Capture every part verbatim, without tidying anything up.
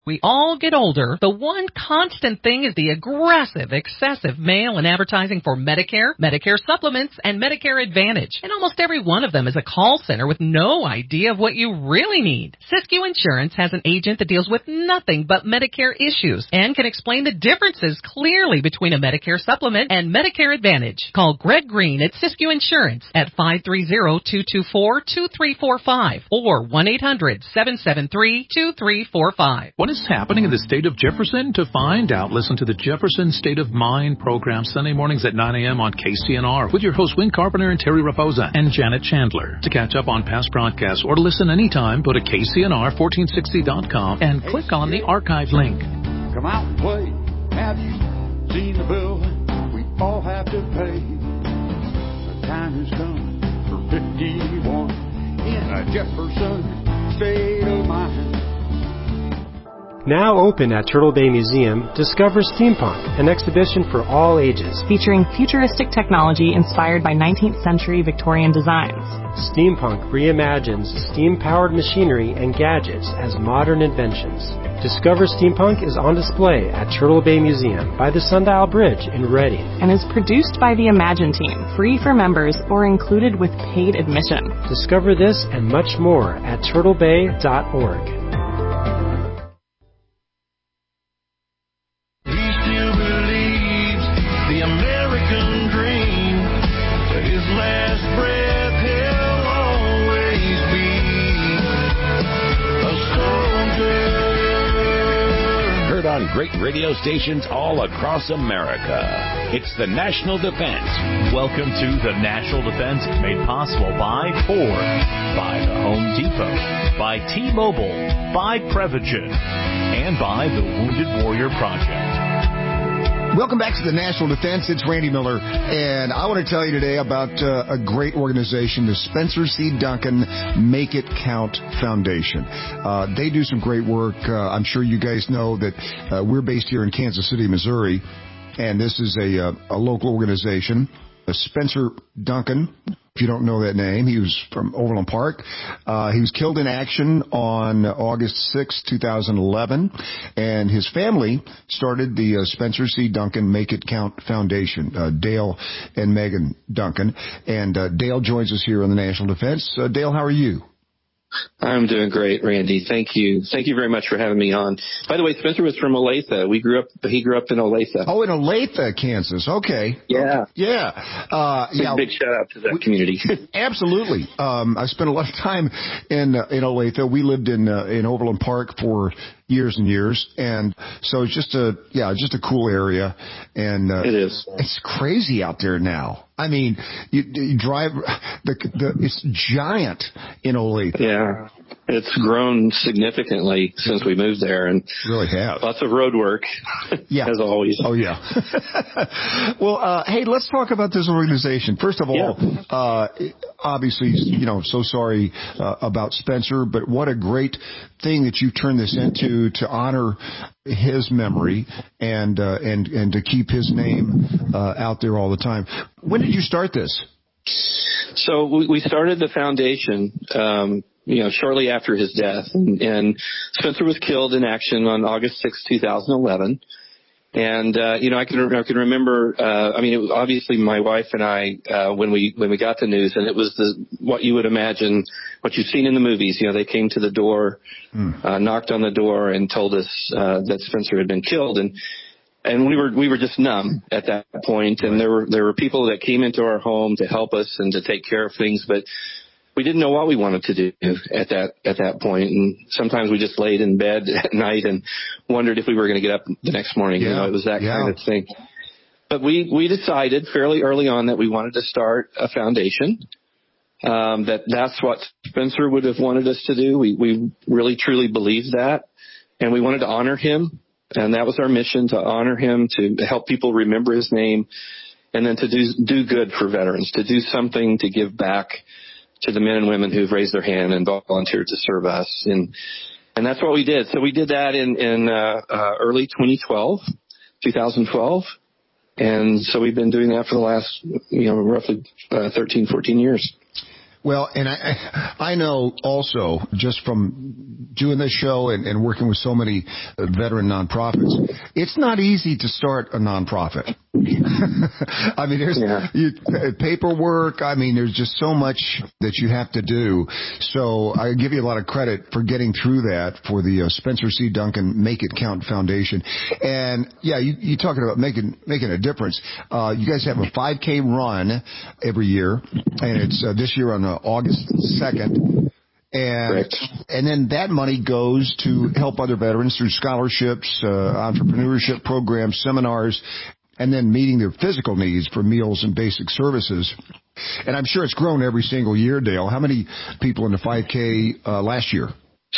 We all get older. The one constant thing is the aggressive, excessive mail and advertising for Medicare, Medicare supplements, and Medicare Advantage. And almost every one of them is a call center with no idea of what you really need. Siskiyou Insurance has an agent that deals with nothing but Medicare issues and can explain the differences clearly between a Medicare supplement and Medicare Advantage. Call Greg Green at Siskiyou Insurance at five three zero, two two four, two three four five or one eight hundred, seven seven three, two three four five. What is happening in the state of Jefferson? To find out, listen to the Jefferson State of Mind program Sunday mornings at nine a.m. on K C N R with your hosts Wayne Carpenter and Terry Raposa and Janet Chandler. To catch up on past broadcasts or to listen anytime, go to K C N R fourteen sixty dot com and click on the archive link. Come out and play. Have you seen the bill we all have to pay? The time has come for fifty-one in a Jefferson State of Mind. Now open at Turtle Bay Museum, Discover Steampunk, an exhibition for all ages. Featuring futuristic technology inspired by nineteenth century Victorian designs. Steampunk reimagines steam-powered machinery and gadgets as modern inventions. Discover Steampunk is on display at Turtle Bay Museum by the Sundial Bridge in Reading. And is produced by the Imagine team, free for members or included with paid admission. Discover this and much more at turtle bay dot org. On great radio stations all across America. It's the National Defense. Welcome to the National Defense, made possible by Ford, by the Home Depot, by T-Mobile, by Prevagen, and by the Wounded Warrior Project. Welcome back to the National Defense. It's Randy Miller, and I want to tell you today about uh, a great organization, the Spencer C. Duncan Make It Count Foundation. Uh, they do some great work. Uh, I'm sure you guys know that uh, we're based here in Kansas City, Missouri, and this is a, uh, a local organization. Uh, Spencer Duncan, if you don't know that name, he was from Overland Park. Uh, he was killed in action on August sixth, twenty eleven, and his family started the uh, Spencer C. Duncan Make It Count Foundation, uh, Dale and Megan Duncan. And uh, Dale joins us here on the National Defense. Uh, Dale, how are you? I'm doing great, Randy. Thank you. Thank you very much for having me on. By the way, Spencer was from Olathe. We grew up, he grew up in Olathe. Oh, in Olathe, Kansas. Okay. Yeah. Yeah. Uh, big, yeah. big shout out to that we, community. Absolutely. Um, I spent a lot of time in, uh, in Olathe. We lived in, uh, in Overland Park for years and years. And so it's just a, yeah, just a cool area. And, uh, it is. It's crazy out there now. I mean, you, you drive, the, the, it's giant in Olathe. Yeah. It's grown significantly since we moved there, and really have lots of road work. Yeah, as always. Oh yeah. Well, uh, hey, let's talk about this organization. First of all, yeah. uh, obviously, you know, so sorry uh, about Spencer, but what a great thing that you turned this into to honor his memory and uh, and and to keep his name uh, out there all the time. When did you start this? So we, we started the foundation, um, you know, shortly after his death, and, and Spencer was killed in action on August sixth, twenty eleven. And, uh, you know, I can, I can remember, uh, I mean, it was obviously my wife and I, uh, when we, when we got the news, and it was the, what you would imagine, what you've seen in the movies. You know, they came to the door, mm. uh, knocked on the door and told us, uh, that Spencer had been killed. And, And we were we were just numb at that point, and there were there were people that came into our home to help us and to take care of things, but we didn't know what we wanted to do at that at that point. And sometimes we just laid in bed at night and wondered if we were going to get up the next morning. Yeah. You know, it was that yeah. kind of thing. But we we decided fairly early on that we wanted to start a foundation. Um, that that's what Spencer would have wanted us to do. We we really truly believed that, and we wanted to honor him. And that was our mission, to honor him, to help people remember his name, and then to do do good for veterans, to do something to give back to the men and women who've raised their hand and volunteered to serve us. And and that's what we did. So we did that in, in uh, uh, early twenty twelve, twenty twelve. And so we've been doing that for the last, you know, roughly uh, thirteen, fourteen years. Well, and I I know also, just from doing this show and, and working with so many uh, veteran nonprofits, it's not easy to start a nonprofit. I mean, there's yeah. you, uh, paperwork. I mean, there's just so much that you have to do. So I give you a lot of credit for getting through that for the uh, Spencer C. Duncan Make It Count Foundation. And yeah, you, you're talking about making making a difference. Uh, you guys have a five K run every year, and it's uh, this year on uh, August second. And Correct. and then that money goes to help other veterans through scholarships, uh, entrepreneurship programs, seminars, and then meeting their physical needs for meals and basic services. And I'm sure it's grown every single year, Dale. How many people in the five K uh, last year?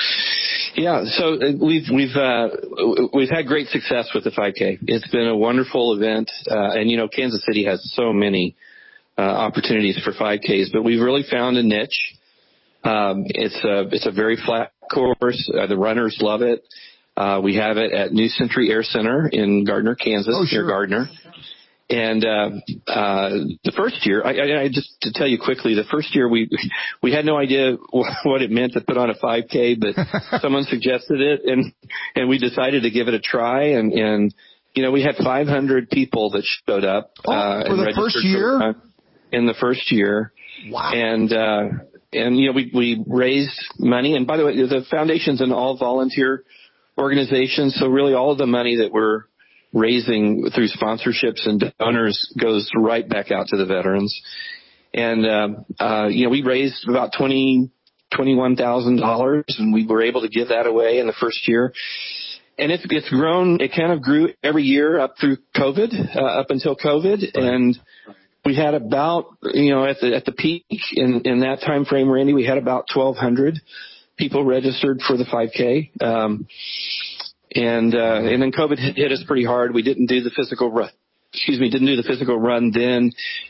Yeah, so we've we've uh, we've had great success with the five K. It's been a wonderful event, uh, and you know, Kansas City has so many uh, opportunities for five Ks, but we've really found a niche. Um, it's a it's a very flat course. Uh, the runners love it. Uh, we have it at New Century Air Center in Gardner, Kansas, oh, sure. near Gardner. And uh, uh, the first year, I, I, I just to tell you quickly, the first year we we had no idea what it meant to put on a five K, but someone suggested it, and and we decided to give it a try. And, and you know, we had five hundred people that showed up. Oh, uh, for the first year? For, uh, in the first year. Wow. And uh, and you know, we we raised money. And by the way, the foundation's an all volunteer organization, so really all of the money that we're raising through sponsorships and donors goes right back out to the veterans. And, um, uh, you know, we raised about twenty, twenty-one thousand dollars, and we were able to give that away in the first year. And it's, it's grown, it kind of grew every year up through COVID, uh, up until COVID. And we had about, you know, at the, at the peak in, in that time frame, Randy, we had about twelve hundred people registered for the five K. Um, And, uh, and then COVID hit, hit us pretty hard. We didn't do the physical run, excuse me, didn't do the physical run then,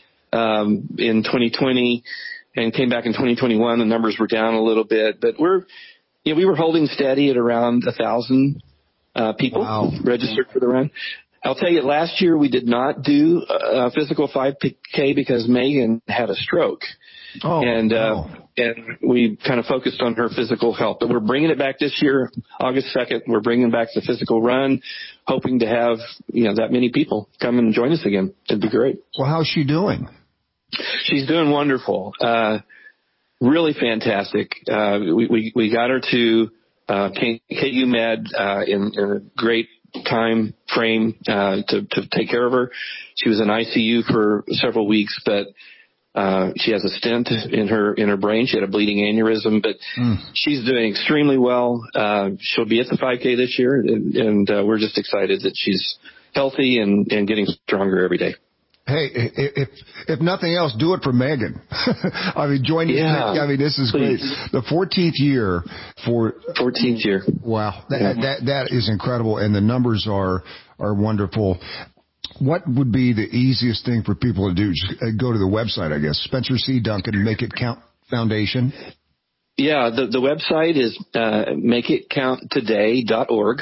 um, in twenty twenty, and came back in twenty twenty-one. The numbers were down a little bit, but we're, you know, we were holding steady at around a thousand, uh, people wow. registered for the run. I'll tell you, last year we did not do a physical five K because Megan had a stroke. Oh, and, uh, wow. and we kind of focused on her physical health, but we're bringing it back this year, August second. We're bringing back the physical run, hoping to have, you know, that many people come and join us again. It'd be great. Well, how's she doing? She's doing wonderful. Uh, really fantastic. Uh, we, we, we got her to, uh, K U Med, uh, in, in a great time frame, uh, to, to take care of her. She was in I C U for several weeks, but Uh, she has a stent in her, in her brain. She had a bleeding aneurysm, but mm. she's doing extremely well. Uh, she'll be at the five K this year, and, and uh, we're just excited that she's healthy and, and getting stronger every day. Hey, if, if nothing else, do it for Megan. I mean, join us. Yeah, I mean, this is please. great. The fourteenth year for. fourteenth year. Wow. That, yeah. that, that is incredible. And the numbers are, are wonderful. What would be the easiest thing for people to do? Just go to the website, I guess. Spencer C. Duncan, Make It Count Foundation. Yeah, the, the website is uh, make it count today dot org.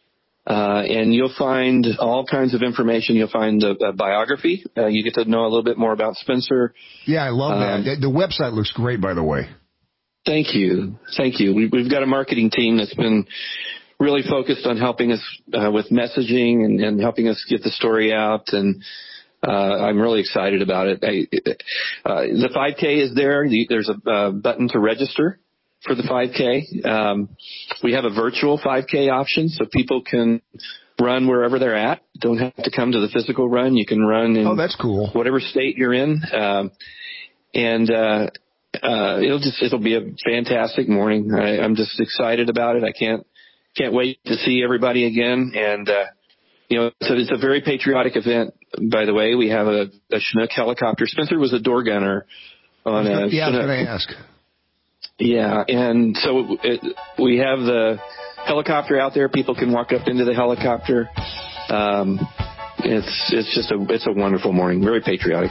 Uh, and you'll find all kinds of information. You'll find a, a biography. Uh, you get to know a little bit more about Spencer. Yeah, I love um, that. The website looks great, by the way. Thank you. Thank you. We, we've got a marketing team that's been really focused on helping us uh, with messaging and, and helping us get the story out. And uh, I'm really excited about it. I, uh, the five K is there. There's a uh, button to register for the five K. Um, we have a virtual five K option, so people can run wherever they're at. Don't have to come to the physical run. You can run in oh, that's cool. whatever state you're in. Um, and uh, uh, it'll just it'll be a fantastic morning. I, I'm just excited about it. I can't Can't wait to see everybody again. And, uh, you know, so it's a very patriotic event, by the way. We have a, a Chinook helicopter. Spencer was a door gunner on a yeah, Chinook. I was going to ask. Yeah, and so it, we have the helicopter out there. People can walk up into the helicopter. Um, it's, it's just a, it's a wonderful morning. Very patriotic.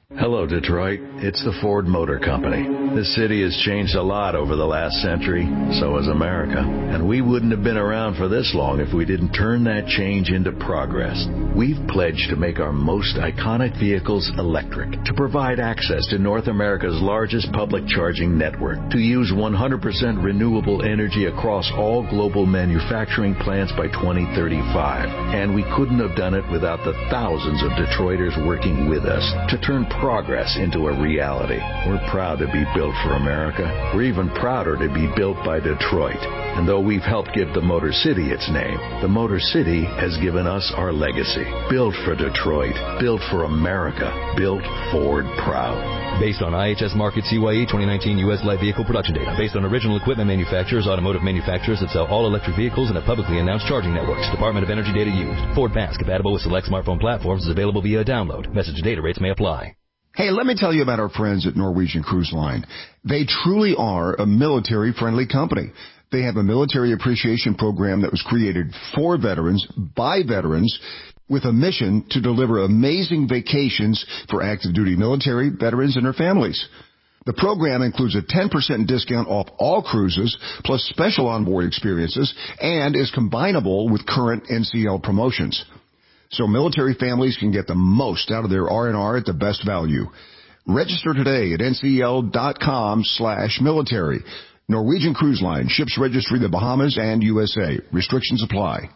Hello, Detroit. It's the Ford Motor Company. This city has changed a lot over the last century. So has America. And we wouldn't have been around for this long if we didn't turn that change into progress. We've pledged to make our most iconic vehicles electric, to provide access to North America's largest public charging network, to use one hundred percent renewable energy across all global manufacturing plants by twenty thirty-five. And we couldn't have done it without the thousands of Detroiters working with us to turn progress into a reality. We're proud to be built for America. We're even prouder to be built by Detroit. And though we've helped give the Motor City its name, the Motor City has given us our legacy. Built for Detroit. Built for America. Built Ford proud. Based on I H S Market C Y E twenty nineteen U S light vehicle production data. Based on original equipment manufacturers, automotive manufacturers that sell all electric vehicles and have publicly announced charging networks. Department of Energy data used. Ford Pass, compatible with select smartphone platforms, is available via download. Message data rates may apply. Hey, let me tell you about our friends at Norwegian Cruise Line. They truly are a military-friendly company. They have a military appreciation program that was created for veterans, by veterans, with a mission to deliver amazing vacations for active duty military, veterans, and their families. The program includes a ten percent discount off all cruises, plus special onboard experiences, and is combinable with current N C L promotions. So military families can get the most out of their R and R at the best value. Register today at ncl.com slash military. Norwegian Cruise Line ships registry the Bahamas and U S A. Restrictions apply.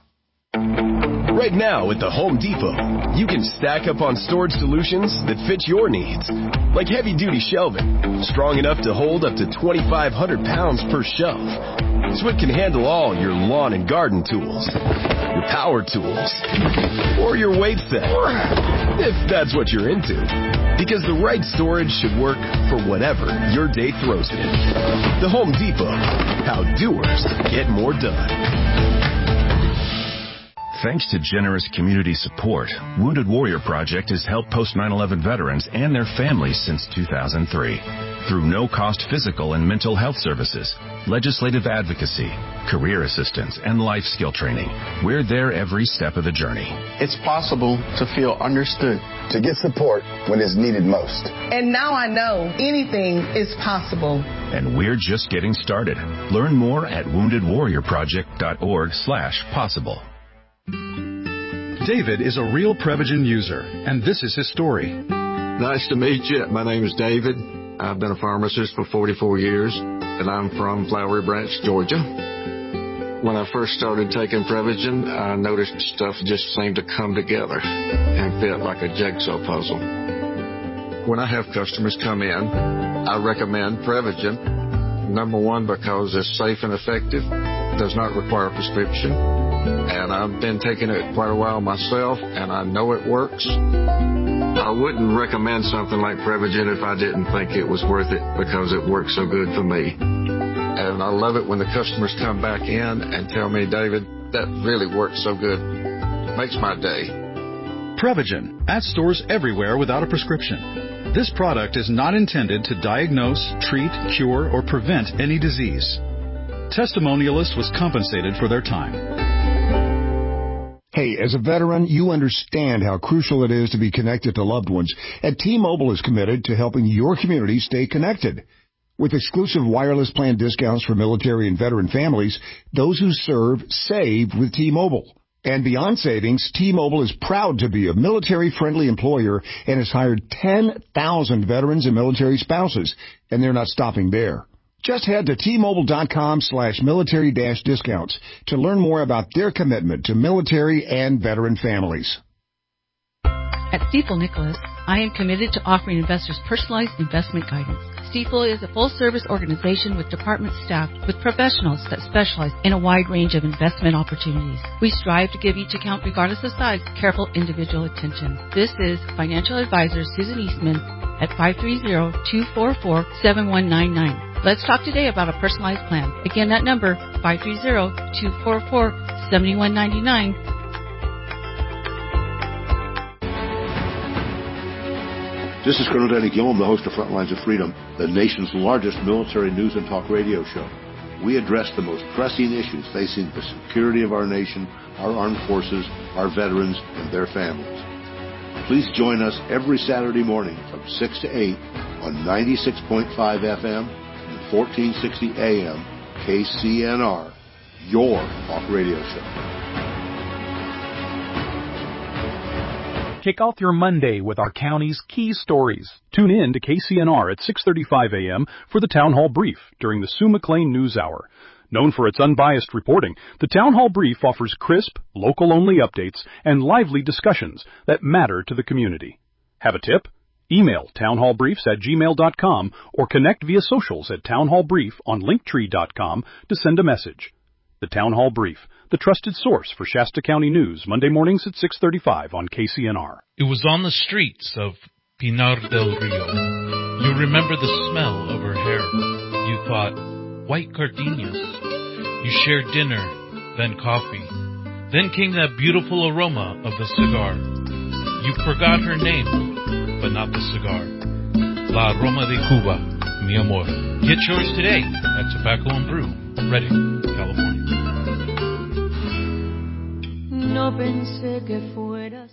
Right now at the Home Depot, you can stack up on storage solutions that fit your needs. Like heavy-duty shelving, strong enough to hold up to twenty-five hundred pounds per shelf. So it can handle all your lawn and garden tools, your power tools, or your weight set, if that's what you're into. Because the right storage should work for whatever your day throws it in. The Home Depot, how doers get more done. Thanks to generous community support, Wounded Warrior Project has helped post nine eleven veterans and their families since two thousand three. Through no-cost physical and mental health services, legislative advocacy, career assistance, and life skill training, we're there every step of the journey. It's possible to feel understood, to get support when it's needed most. And now I know anything is possible. And we're just getting started. Learn more at woundedwarriorproject.org slash possible. David is a real Prevagen user, and this is his story. Nice to meet you. My name is David. I've been a pharmacist for forty-four years, and I'm from Flowery Branch, Georgia. When I first started taking Prevagen, I noticed stuff just seemed to come together and fit like a jigsaw puzzle. When I have customers come in, I recommend Prevagen. Number one, because it's safe and effective, does not require a prescription. And I've been taking it quite a while myself, and I know it works. I wouldn't recommend something like Prevagen if I didn't think it was worth it, because it works so good for me. And I love it when the customers come back in and tell me, David, that really works so good. Makes my day. Prevagen, at stores everywhere without a prescription. This product is not intended to diagnose, treat, cure, or prevent any disease. Testimonialist was compensated for their time. Hey, as a veteran, you understand how crucial it is to be connected to loved ones, and T-Mobile is committed to helping your community stay connected. With exclusive wireless plan discounts for military and veteran families, those who serve save with T-Mobile. And beyond savings, T-Mobile is proud to be a military-friendly employer and has hired ten thousand veterans and military spouses, and they're not stopping there. Just head to T-Mobile.com slash military dash discounts to learn more about their commitment to military and veteran families. At Stifel Nicholas, I am committed to offering investors personalized investment guidance. Stifel is a full-service organization with department staff with professionals that specialize in a wide range of investment opportunities. We strive to give each account, regardless of size, careful individual attention. This is financial advisor Susan Eastman at five three zero, two four four, seven one nine nine. Let's talk today about a personalized plan. Again, that number, five three zero, two four four, seven one nine nine. This is Colonel Danny Gillum, the host of Frontlines of Freedom, the nation's largest military news and talk radio show. We address the most pressing issues facing the security of our nation, our armed forces, our veterans, and their families. Please join us every Saturday morning from six to eight on ninety-six point five F M and fourteen sixty A M K C N R, your talk radio show. Kick off your Monday with our county's key stories. Tune in to K C N R at six thirty-five A M for the Town Hall Brief during the Sue McLean News Hour. Known for its unbiased reporting, the Town Hall Brief offers crisp, local-only updates and lively discussions that matter to the community. Have a tip? Email townhallbriefs at gmail dot com or connect via socials at townhallbrief on linktree dot com to send a message. The Town Hall Brief, the trusted source for Shasta County news, Monday mornings at six thirty-five on K C N R. It was on the streets of Pinar del Rio. You remember the smell of her hair. You thought, white gardenias. You shared dinner, then coffee. Then came that beautiful aroma of the cigar. You forgot her name, but not the cigar. La Aroma de Cuba, mi amor. Get yours today at Tobacco and Brew, Redding, California. No pensé que fueras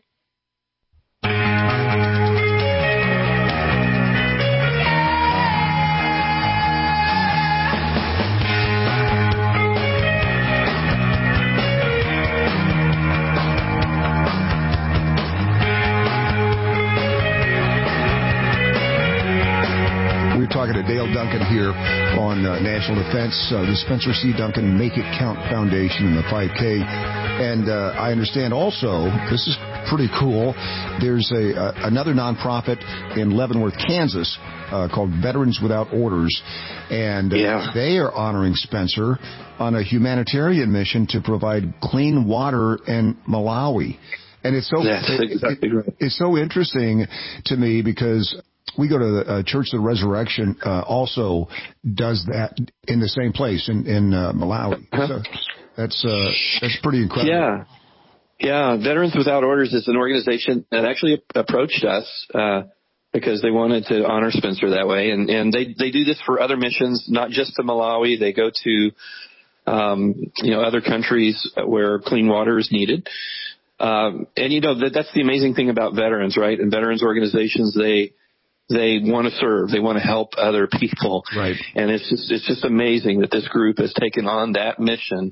We're talking to Dale Duncan here on uh, National Defense, uh, the Spencer C. Duncan Make It Count Foundation and the five K. And uh, I understand also, this is pretty cool, there's a uh, another nonprofit in Leavenworth, Kansas, uh, called Veterans Without Orders. And uh, yeah. they are honoring Spencer on a humanitarian mission to provide clean water in Malawi. And it's so, That's it, exactly it, right. it's so interesting to me because we go to the uh, Church of the Resurrection, uh, also does that in the same place in, in uh, Malawi. So that's, uh, that's pretty incredible. Yeah. Yeah. Veterans Without Orders is an organization that actually approached us, uh, because they wanted to honor Spencer that way. And, and they, they do this for other missions, not just to Malawi. They go to, um, you know, other countries where clean water is needed. Um, and you know, that, that's the amazing thing about veterans, right? And veterans organizations, they, They want to serve. They want to help other people. Right. And it's just, it's just amazing that this group has taken on that mission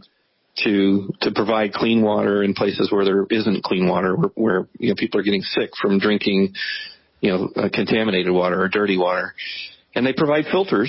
to, to provide clean water in places where there isn't clean water, where, where you know, people are getting sick from drinking, you know, uh, contaminated water or dirty water. And they provide filters.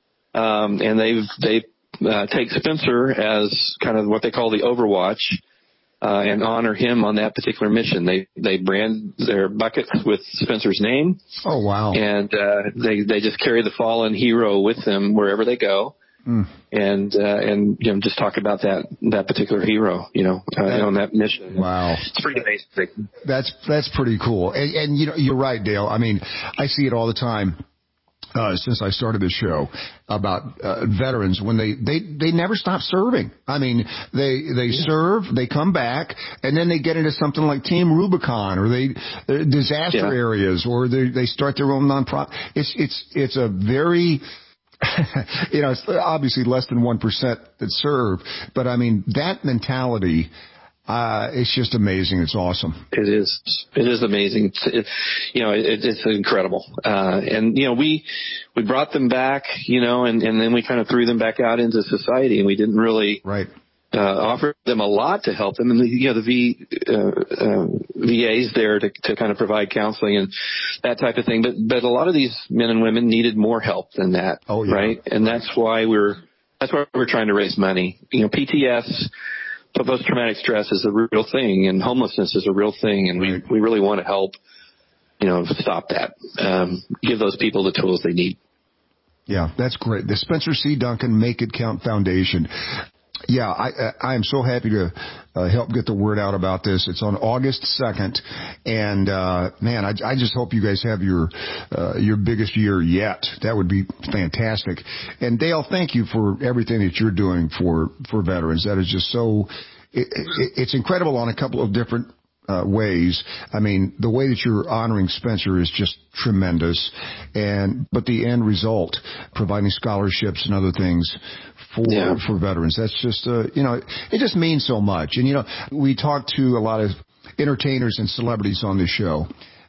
Um, and they've, they, uh, take Spencer as kind of what they call the Overwatch. Uh, and honor him on that particular mission. They they brand their buckets with Spencer's name. Oh, wow. And uh, they, they just carry the fallen hero with them wherever they go. Mm. And, uh, and you know, just talk about that, that particular hero, you know, uh, that, on that mission. Wow. It's pretty amazing. That's, that's pretty cool. And, and, you know, you're right, Dale. I mean, I see it all the time. Uh, since I started this show about uh, veterans, when they, they, they never stop serving. I mean, they they yeah. serve, they come back, and then they get into something like Team Rubicon, or they uh, disaster yeah. areas, or they they start their own nonprofit. It's it's it's a very you know, it's obviously less than one percent that serve, but I mean that mentality. Uh, it's just amazing. It's awesome. It is. It is amazing. It's, it, you know, it, it's incredible. Uh, and, you know, we, we brought them back, you know, and, and then we kind of threw them back out into society, and we didn't really, right. uh, offer them a lot to help them. And the, you know, the V, uh, uh, V A's there to, to kind of provide counseling and that type of thing. But, but a lot of these men and women needed more help than that. Oh, yeah. Right. And that's why we're, that's why we're trying to raise money. You know, P T S, post-traumatic stress is a real thing, and homelessness is a real thing, and we, we really want to help, you know, stop that, um, give those people the tools they need. Yeah, that's great. The Spencer C. Duncan Make It Count Foundation. Yeah, I, I am so happy to uh, help get the word out about this. It's on August second, and uh, man, I, I just hope you guys have your uh, your biggest year yet. That would be fantastic. And Dale, thank you for everything that you're doing for for veterans. That is just so it, it, it's incredible on a couple of different Uh, ways. I mean, the way that you're honoring Spencer is just tremendous. And, but the end result, providing scholarships and other things for, yeah. for veterans, that's just, uh, you know, it just means so much. And, you know, we talk to a lot of entertainers and celebrities on this show.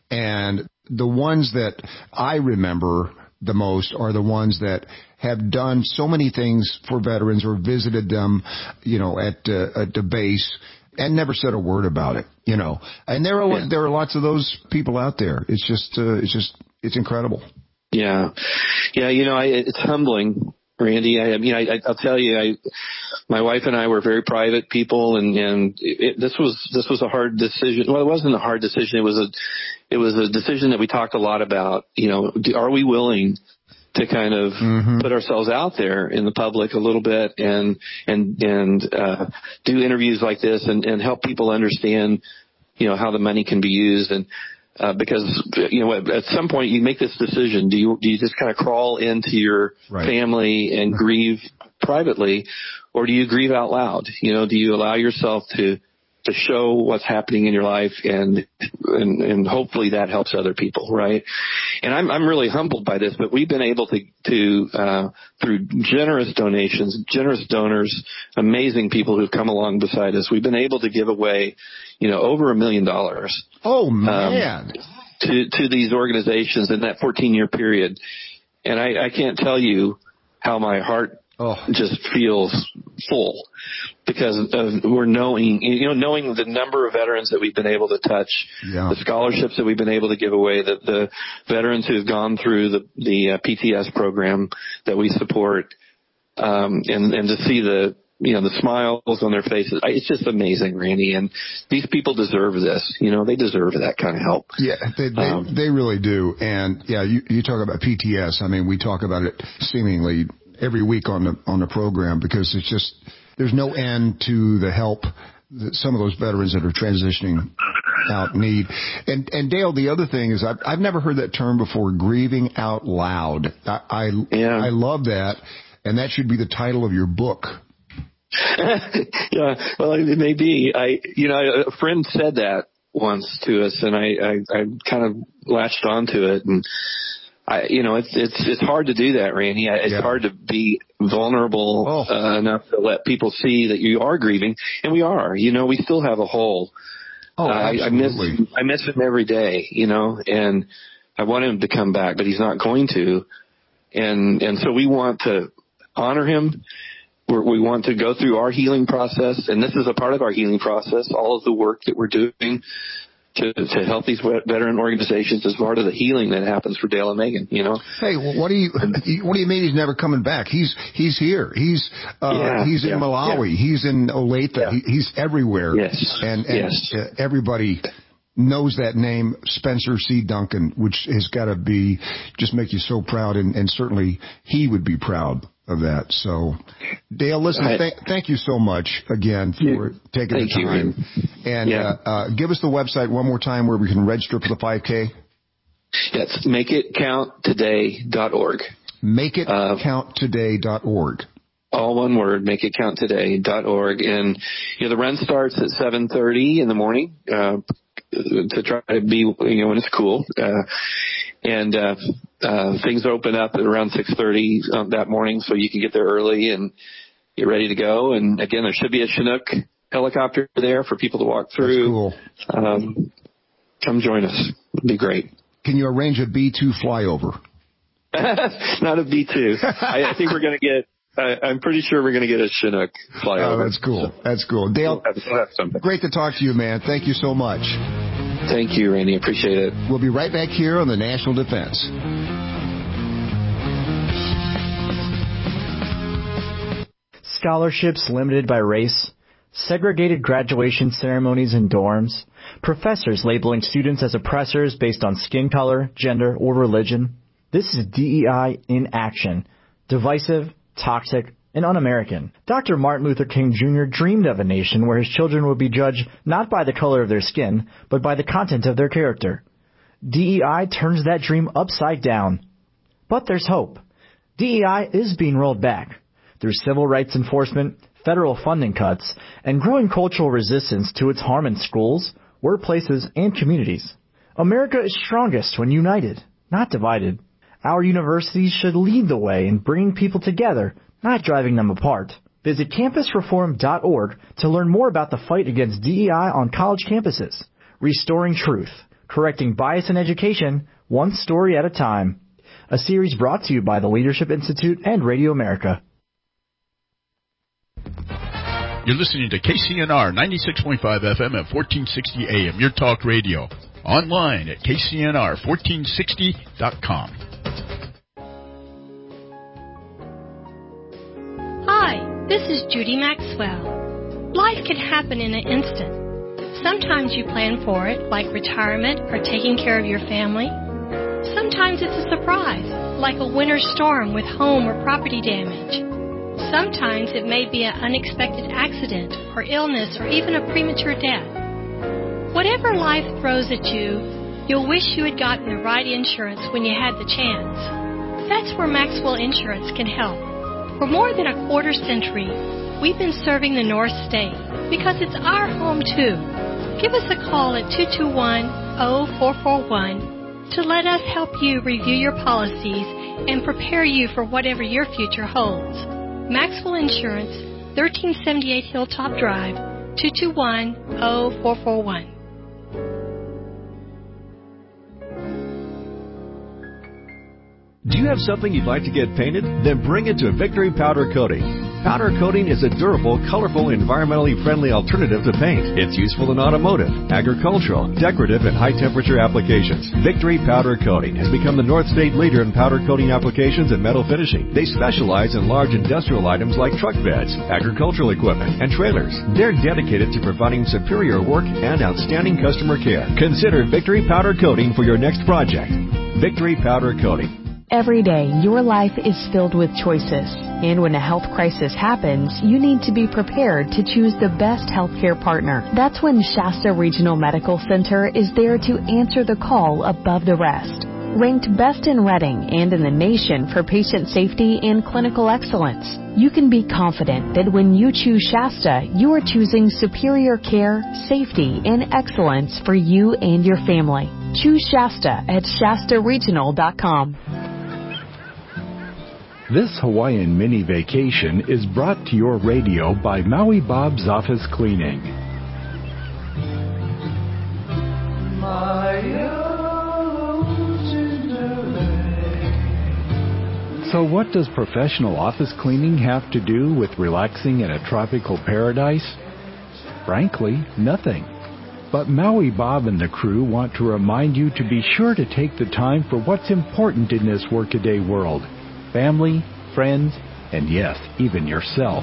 And the ones that I remember the most are the ones that have done so many things for veterans or visited them, you know, at, uh, at the base and never said a word about it, you know. And there are, yeah. there are lots of those people out there. It's just, uh, it's just, it's incredible. Yeah. Yeah. You know, I, it's humbling, Randy. I, I mean, I, I'll tell you, I, my wife and I were very private people, and, and it, this was, this was a hard decision. Well, it wasn't a hard decision. It was a, it was a decision that we talked a lot about. You know, do, are we willing to kind of mm-hmm. put ourselves out there in the public a little bit and, and, and, uh, do interviews like this and, and help people understand, you know, how the money can be used. And, uh, because, you know, at, at some point you make this decision. Do you, do you just kind of crawl into your right. family and grieve privately, or do you grieve out loud? You know, do you allow yourself to, to show what's happening in your life, and, and, and hopefully that helps other people, right? And I'm, I'm really humbled by this, but we've been able to, to, uh, through generous donations, generous donors, amazing people who've come along beside us, we've been able to give away, you know, over a million dollars. Oh, man. Um, to, to these organizations in that fourteen year period. And I, I can't tell you how my heart Oh. just feels full, because of, we're knowing, you know, knowing the number of veterans that we've been able to touch, yeah. the scholarships that we've been able to give away, the, the veterans who've gone through the, the uh, P T S program that we support, um, and, and to see the, you know, the smiles on their faces. It's just amazing, Randy. And these people deserve this. You know, they deserve that kind of help. Yeah, they, they, um, they really do. And yeah, you, you talk about P T S. I mean, we talk about it seemingly every week on the on the program, because it's just, there's no end to the help that some of those veterans that are transitioning out need. And and Dale, the other thing is, I've, I've never heard that term before, grieving out loud. I I, yeah. I love that, and that should be the title of your book. Yeah, well, it may be. I, you know, a friend said that once to us, and I I, I kind of latched onto it. And I, you know, it's, it's, it's hard to do that, Randy. It's yeah. hard to be vulnerable oh. uh, enough to let people see that you are grieving. And we are, you know, we still have a hole. Oh, uh, I, I miss, I miss him every day, you know, and I want him to come back, but he's not going to. And, and so we want to honor him. We're, we want to go through our healing process. And this is a part of our healing process. All of the work that we're doing To, to help these veteran organizations as part of the healing that happens for Dale and Megan, you know. Hey, well, what do you what do you mean he's never coming back? He's he's here. He's uh, yeah, he's in yeah, Malawi. Yeah. He's in Olathe. Yeah. He, he's everywhere. Yes, and, and yes. Uh, everybody knows that name, Spencer C. Duncan, which has got to be just make you so proud, and, and certainly he would be proud of that. So, Dale, listen, right. th- thank you so much again for yeah. taking thank the time. You, and yeah. uh, uh, give us the website one more time where we can register for the five K. That's make it count today dot org. make it count today dot org. All one word, make it count today dot org. And, you know, the run starts at seven thirty in the morning, uh, to try to be, you know, when it's cool. Uh, and, uh, uh, things open up at around six thirty um, that morning, so you can get there early and get ready to go. And again, there should be a Chinook helicopter there for people to walk through. That's cool. Um, come join us. It'd be great. Can you arrange a B two flyover? Not a B two. I, I think we're going to get, I, I'm pretty sure we're going to get a Chinook flyover. Oh, that's cool. So, that's cool. Dale, we'll have, we'll have something. Great to talk to you, man. Thank you so much. Thank you, Randy. Appreciate it. We'll be right back here on the National Defense. Scholarships limited by race, segregated graduation ceremonies in dorms, professors labeling students as oppressors based on skin color, gender, or religion. This is D E I in action. Divisive, toxic, and un-American. Doctor Martin Luther King Junior dreamed of a nation where his children would be judged not by the color of their skin, but by the content of their character. D E I turns that dream upside down. But there's hope. D E I is being rolled back. Through civil rights enforcement, federal funding cuts, and growing cultural resistance to its harm in schools, workplaces, and communities. America is strongest when united, not divided. Our universities should lead the way in bringing people together, not driving them apart. Visit campus reform dot org to learn more about the fight against D E I on college campuses. Restoring Truth, correcting bias in education, one story at a time. A series brought to you by the Leadership Institute and Radio America. You're listening to K C N R ninety-six point five F M at fourteen sixty A M, your talk radio. Online at K C N R fourteen sixty dot com. Hi, this is Judy Maxwell. Life can happen in an instant. Sometimes you plan for it, like retirement or taking care of your family. Sometimes it's a surprise, like a winter storm with home or property damage. Sometimes it may be an unexpected accident or illness or even a premature death. Whatever life throws at you, you'll wish you had gotten the right insurance when you had the chance. That's where Maxwell Insurance can help. For more than a quarter century, we've been serving the North State because it's our home too. Give us a call at two two one, zero four four one to let us help you review your policies and prepare you for whatever your future holds. Maxwell Insurance, thirteen seventy-eight Hilltop Drive, two two one, zero four four one. Do you have something you'd like to get painted? Then bring it to Victory Powder Coating. Powder coating is a durable, colorful, environmentally friendly alternative to paint. It's useful in automotive, agricultural, decorative, and high-temperature applications. Victory Powder Coating has become the North State leader in powder coating applications and metal finishing. They specialize in large industrial items like truck beds, agricultural equipment, and trailers. They're dedicated to providing superior work and outstanding customer care. Consider Victory Powder Coating for your next project. Victory Powder Coating. Every day, your life is filled with choices. And when a health crisis happens, you need to be prepared to choose the best healthcare partner. That's when Shasta Regional Medical Center is there to answer the call above the rest. Ranked best in Reading and in the nation for patient safety and clinical excellence, you can be confident that when you choose Shasta, you are choosing superior care, safety, and excellence for you and your family. Choose Shasta at Shasta Regional dot com. This Hawaiian mini vacation is brought to your radio by Maui Bob's Office Cleaning. So what does professional office cleaning have to do with relaxing in a tropical paradise? Frankly, nothing. But Maui Bob and the crew want to remind you to be sure to take the time for what's important in this workaday world. Family, friends, and yes, even yourself.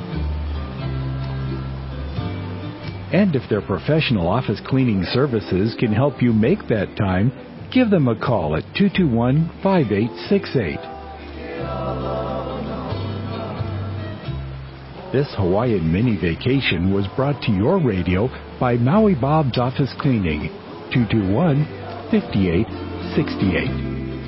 And if their professional office cleaning services can help you make that time, give them a call at two two one, five eight six eight. This Hawaiian mini vacation was brought to your radio by Maui Bob's Office Cleaning, two two one, five eight six eight.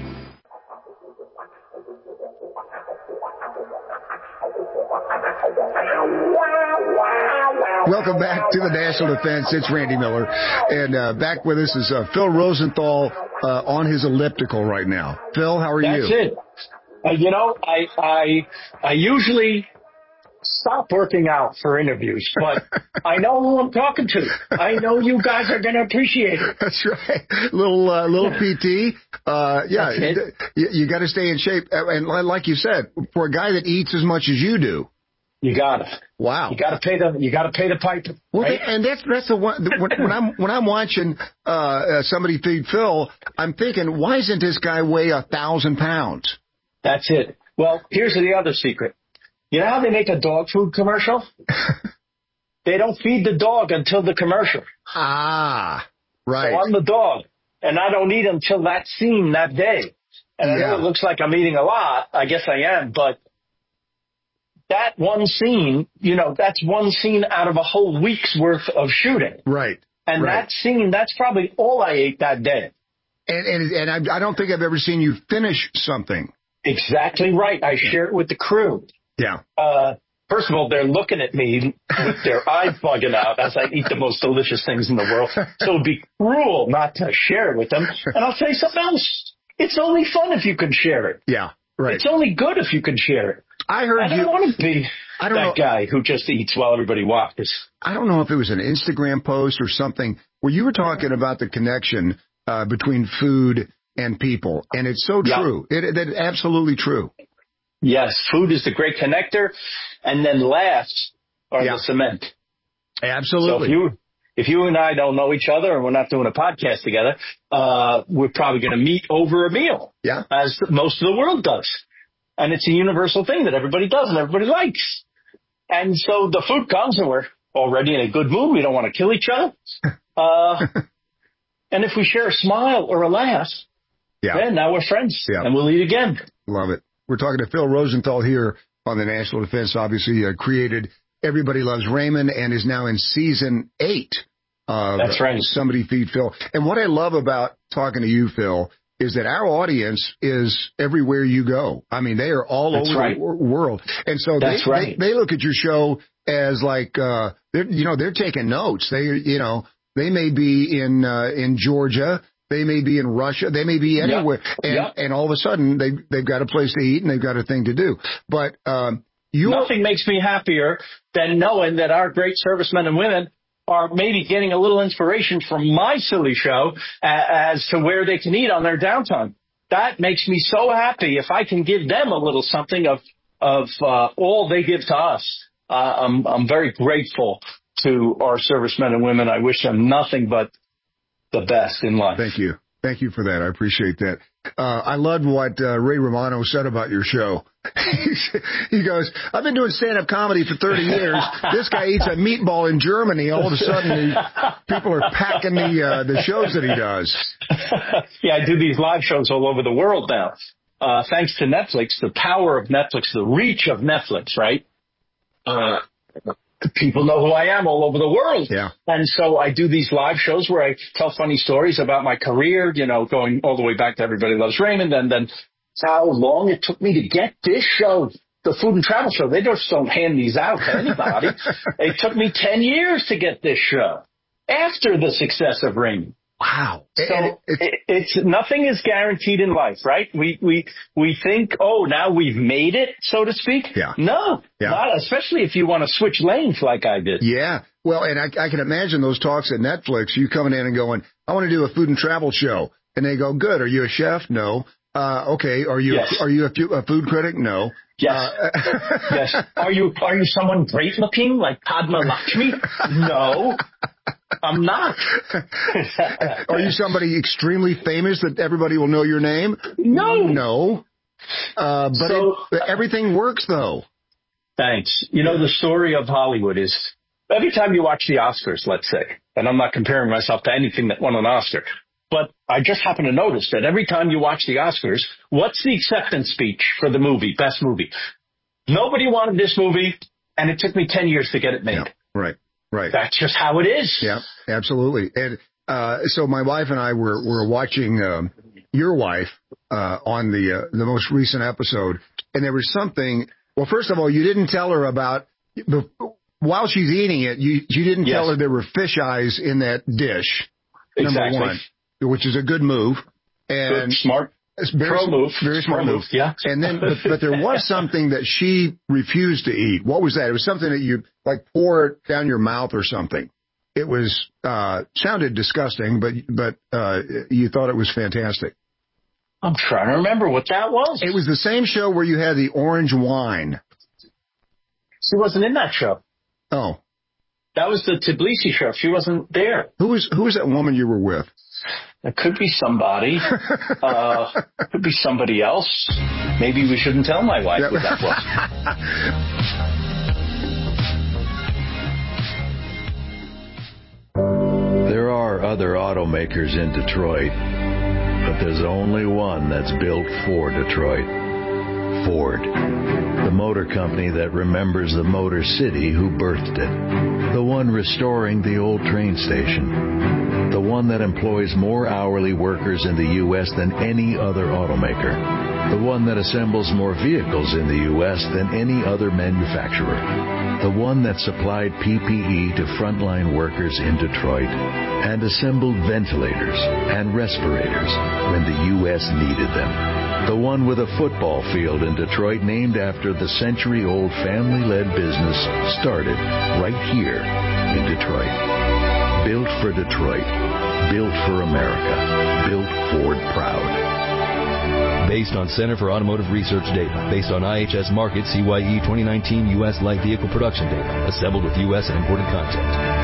Welcome back to the National Defense. It's Randy Miller. And uh, back with us is uh, Phil Rosenthal uh, on his elliptical right now. Phil, how are That's you? That's it. Uh, you know, I, I, I usually stop working out for interviews, but I know who I'm talking to. I know you guys are going to appreciate it. That's right. Little, uh, little P T. Uh, yeah, you, you got to stay in shape. And like you said, for a guy that eats as much as you do, you gotta. Wow. You gotta pay the. You gotta pay the piper. Well, right? and that's that's the one. When, when I'm when I'm watching uh, uh, somebody feed Phil, I'm thinking, why doesn't this guy weigh a thousand pounds? That's it. Well, here's the other secret. You know how they make a dog food commercial? They don't feed the dog until the commercial. Ah, right. So I'm the dog, and I don't eat until that scene that day. And I Yeah. know it looks like I'm eating a lot. I guess I am, but. That one scene, you know, that's one scene out of a whole week's worth of shooting. Right. And right. that scene, that's probably all I ate that day. And and, and I, I don't think I've ever seen you finish something. Exactly right. I share it with the crew. Yeah. Uh, first of all, they're looking at me with their eyes bugging out as I eat the most delicious things in the world. So it'd be cruel not to share it with them. And I'll tell you something else. It's only fun if you can share it. Yeah. Right. It's only good if you can share it. I heard I don't you. want to be. I don't that know. guy who just eats while everybody watches. I don't know if it was an Instagram post or something where you were talking about the connection uh, between food and people, and it's so Yeah. true. It, it, absolutely true. Yes, food is the great connector, and then laughs are Yeah. the cement. Absolutely. So if you if you and I don't know each other and we're not doing a podcast together, uh, we're probably going to meet over a meal. Yeah. As most of the world does. And it's a universal thing that everybody does and everybody likes. And so the food comes and we're already in a good mood. We don't want to kill each other. Uh, and if we share a smile or a laugh, yeah. then now we're friends Yeah. and we'll eat again. Love it. We're talking to Phil Rosenthal here on the National Defense, obviously uh, created Everybody Loves Raymond and is now in season eight of That's right. Somebody Feed Phil. And what I love about talking to you, Phil, is that our audience is everywhere you go. I mean, they are all That's over right. the wor- world. And so That's they, right. they, they look at your show as like, uh, they're, you know, they're taking notes. They, you know, they may be in, uh, in Georgia. They may be in Russia. They may be anywhere. Yep. And, Yep. and all of a sudden they, they've got a place to eat and they've got a thing to do. But, um, you Nothing makes me happier than knowing that our great servicemen and women are maybe getting a little inspiration from my silly show as to where they can eat on their downtime. That makes me so happy if I can give them a little something of of uh, all they give to us. Uh, I'm I'm very grateful to our servicemen and women. I wish them nothing but the best in life. Thank you. Thank you for that. I appreciate that. Uh, I loved what uh, Ray Romano said about your show. He goes, I've been doing stand-up comedy for thirty years. This guy eats a meatball in Germany. All of a sudden, he, people are packing the uh, the shows that he does. Yeah, I do these live shows all over the world now. Uh, thanks to Netflix, the power of Netflix, the reach of Netflix, right? Uh, people know who I am all over the world. Yeah. And so I do these live shows where I tell funny stories about my career, you know, going all the way back to Everybody Loves Raymond, and then how long it took me to get this show, the Food and Travel Show. They just don't hand these out to anybody. It took me ten years to get this show after the success of Raymond. Wow. So And it's, it, it's nothing is guaranteed in life, right? We we we think, oh, now we've made it, so to speak. Yeah. No, Yeah. not especially if you want to switch lanes like I did. yeah. Well, and I, I can imagine those talks at Netflix, you coming in and going, I want to do a food and travel show. And they go, good. Are you a chef? No. Uh, okay. Are you, Yes. are you a, fu- a food critic? No. Yes. Uh, Yes. Are you are you someone great looking like Padma Lakshmi? No, I'm not. Are you somebody extremely famous that everybody will know your name? No. No. Uh, but So- it, everything works though. Thanks. You know, the story of Hollywood is every time you watch the Oscars, let's say, and I'm not comparing myself to anything that won an Oscar, but I just happen to notice that every time you watch the Oscars, what's the acceptance speech for the movie, best movie? Nobody wanted this movie, and it took me ten years to get it made. Yeah, right, right. That's just how it is. Yeah, absolutely. And uh, so my wife and I were were watching um, your wife uh, on the uh, the most recent episode, and there was something. Well, first of all, you didn't tell her about the, while she's eating it. You you didn't Yes. tell her there were fish eyes in that dish. Exactly. Number one, which is a good move. And Good, smart. It's very, Pro move. Very smart Pro move. move, yeah. And then, but, but there was something that she refused to eat. What was that? It was something that you like pour it down your mouth or something. It was, uh, sounded disgusting, but, but, uh, you thought it was fantastic. I'm trying to remember what that was. It was the same show where you had the orange wine. She wasn't in that show. Oh, That was the Tbilisi show. She wasn't there. who was, who was that woman you were with? It could be somebody. uh, could be somebody else. Maybe we shouldn't tell my wife who that was. There are other automakers in Detroit, but there's only one that's built for Detroit. Ford. The motor company that remembers the Motor City who birthed it. The one restoring the old train station. The one that employs more hourly workers in the U S than any other automaker. The one that assembles more vehicles in the U S than any other manufacturer. The one that supplied P P E to frontline workers in Detroit and assembled ventilators and respirators when the U S needed them. The one with a football field in Detroit named after the century-old family-led business started right here in Detroit. Built for Detroit. Built for America. Built Ford proud. Based on Center for Automotive Research data. Based on I H S Market C Y E twenty nineteen U S light vehicle production data. Assembled with U S and imported content.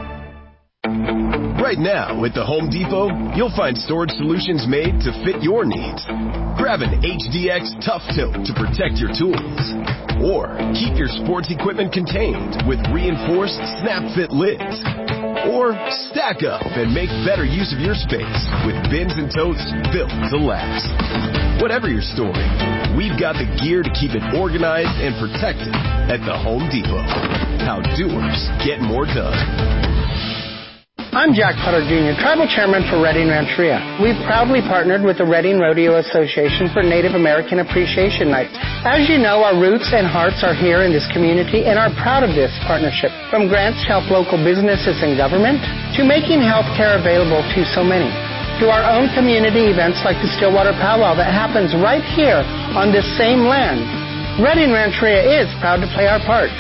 Right now, at the Home Depot, you'll find storage solutions made to fit your needs. Grab an H D X Tough Tote to protect your tools. Or keep your sports equipment contained with reinforced snap-fit lids. Or stack up and make better use of your space with bins and totes built to last. Whatever you're storing, we've got the gear to keep it organized and protected at the Home Depot. How doers get more done. I'm Jack Potter Junior, Tribal Chairman for Redding Rancheria. We've proudly partnered with the Redding Rodeo Association for Native American Appreciation Night. As you know, our roots and hearts are here in this community and are proud of this partnership. From grants to help local businesses and government, to making health care available to so many, to our own community events like the Stillwater Powwow that happens right here on this same land. Redding Rancheria is proud to play our part.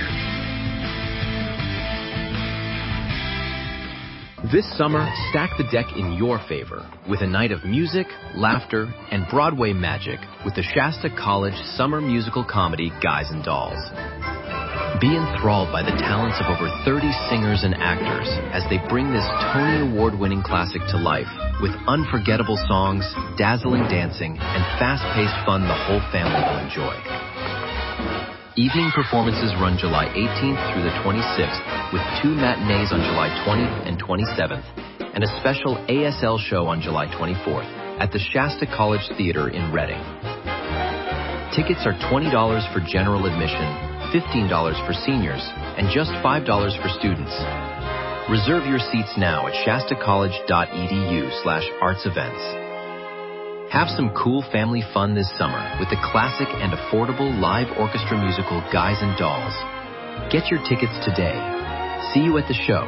This summer, stack the deck in your favor with a night of music, laughter, and Broadway magic with the Shasta College summer musical comedy Guys and Dolls. Be enthralled by the talents of over thirty singers and actors as they bring this Tony Award-winning classic to life with unforgettable songs, dazzling dancing, and fast-paced fun the whole family will enjoy. Evening performances run July eighteenth through the twenty-sixth, with two matinees on July twentieth and twenty-seventh, and a special A S L show on July twenty-fourth at the Shasta College Theater in Redding. Tickets are twenty dollars for general admission, fifteen dollars for seniors, and just five dollars for students. Reserve your seats now at shastacollege.edu slash arts events. Have some cool family fun this summer with the classic and affordable live orchestra musical Guys and Dolls. Get your tickets today. See you at the show.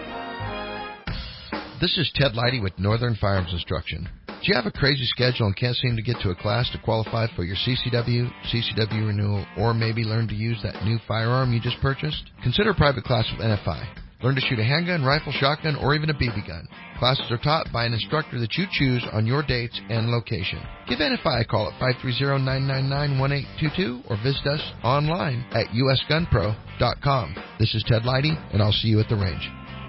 This is Ted Leidy with Northern Firearms Instruction. Do you have a crazy schedule and can't seem to get to a class to qualify for your C C W, C C W renewal, or maybe learn to use that new firearm you just purchased? Consider a private class with N F I. Learn to shoot a handgun, rifle, shotgun, or even a B B gun. Classes are taught by an instructor that you choose on your dates and location. Give N F I a call at five three zero, nine nine nine, one eight two two or visit us online at u s gun pro dot com. This is Ted Leidy, and I'll see you at the range.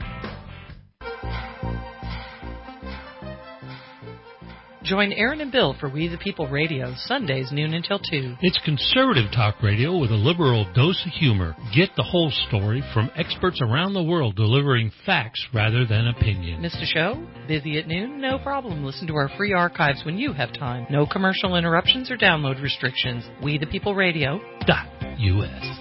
Join Aaron and Bill for We the People Radio, Sundays noon until two. It's conservative talk radio with a liberal dose of humor. Get the whole story from experts around the world delivering facts rather than opinion. Missed a show? Busy at noon? No problem. Listen to our free archives when you have time. No commercial interruptions or download restrictions. We the People Radio dot U S.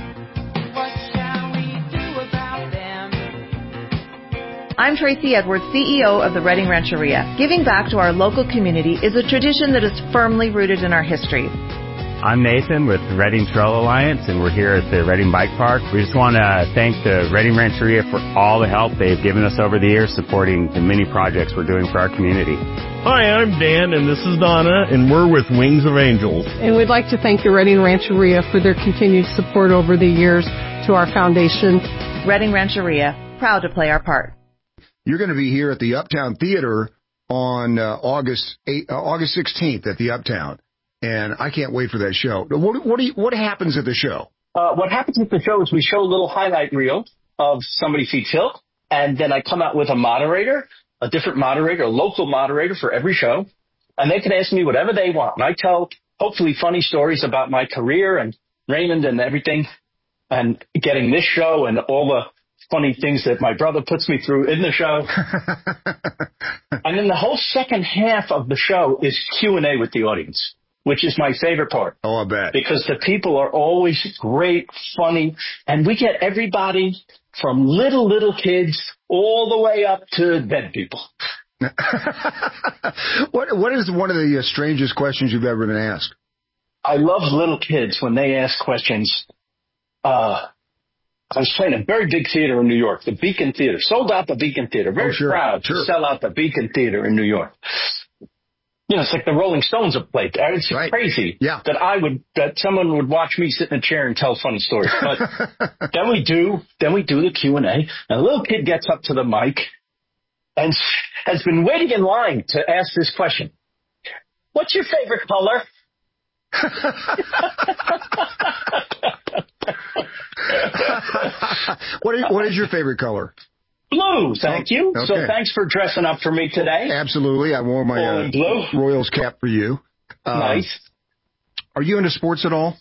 I'm Tracy Edwards, C E O of the Redding Rancheria. Giving back to our local community is a tradition that is firmly rooted in our history. I'm Nathan with Redding Trail Alliance, and we're here at the Redding Bike Park. We just want to thank the Redding Rancheria for all the help they've given us over the years supporting the many projects we're doing for our community. Hi, I'm Dan, and this is Donna, and we're with Wings of Angels. And we'd like to thank the Redding Rancheria for their continued support over the years to our foundation. Redding Rancheria, proud to play our part. You're going to be here at the Uptown Theater on uh, August eighth, uh, August sixteenth at the Uptown, and I can't wait for that show. What what, do you, what happens at the show? Uh, what happens at the show is we show a little highlight reel of Somebody Feeds Hill, and then I come out with a moderator, a different moderator, a local moderator for every show, and they can ask me whatever they want. And I tell hopefully funny stories about my career and Raymond and everything, and getting this show and all the funny things that my brother puts me through in the show. And then the whole second half of the show is Q and A with the audience. which is my favorite part. Oh, I bet. Because the people are always great, funny, and we get everybody from little, little kids all the way up to dead people. what What is one of the uh, strangest questions you've ever been asked? I love little kids when they ask questions. Uh, I was playing a very big theater in New York, the Beacon Theater. Sold out the Beacon Theater. Very oh, sure, proud sure. to sell out the Beacon Theater in New York. You know, it's like the Rolling Stones have played there. It's right. crazy yeah. that I would, that someone would watch me sit in a chair and tell funny stories. But then we do, then we do the Q and A, and a little kid gets up to the mic and has been waiting in line to ask this question. What's your favorite color? what, is, what is your favorite color? Blue, thank you. Okay. So thanks for dressing up for me today. Absolutely. I wore my uh, blue. Royals cap for you. Um, nice. Are you into sports at all?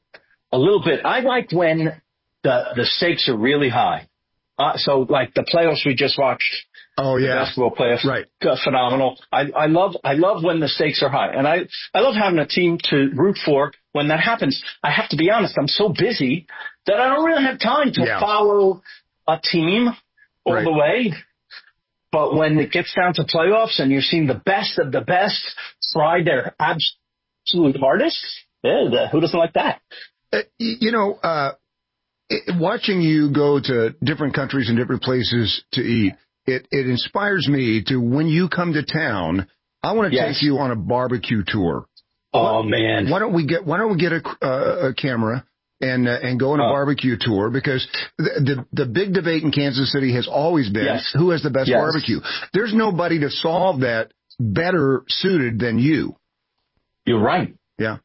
A little bit. I like when the the stakes are really high. Uh, so like the playoffs we just watched. Oh yeah, the basketball playoffs, right? Uh, phenomenal. I, I love I love when the stakes are high, and I I love having a team to root for when that happens. I have to be honest, I'm so busy that I don't really have time to yeah. follow a team all right. the way. But when it gets down to playoffs and you're seeing the best of the best try their absolute hardest, yeah, the, who doesn't like that? Uh, you know, uh, it, watching you go to different countries and different places to eat. It, it inspires me to, when you come to town, I want to yes. take you on a barbecue tour. Oh, why, man. Why don't we get, why don't we get a, uh, a camera and, uh, and go on a oh. barbecue tour? Because the, the, the big debate in Kansas City has always been yes. who has the best yes. barbecue. There's nobody to solve that better suited than you. You're right. Yeah.